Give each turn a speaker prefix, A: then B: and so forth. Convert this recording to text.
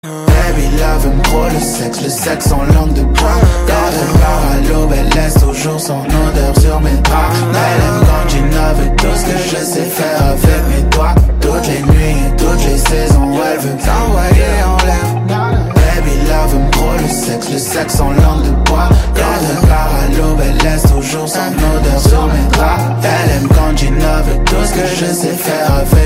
A: Baby love aime trop le sexe en langue de bois. Quand elle part à l'aube, elle laisse toujours son odeur sur mes draps. Elle aime quand j'innove tout ce que je sais faire avec mes doigts. Toutes les nuits et toutes les saisons, elle veut s'envoyer en l'air. Baby love aime trop le sexe en langue de bois. Quand elle part à l'aube, elle laisse toujours son odeur sur mes draps. Elle aime quand j'innove tout ce que je sais faire avec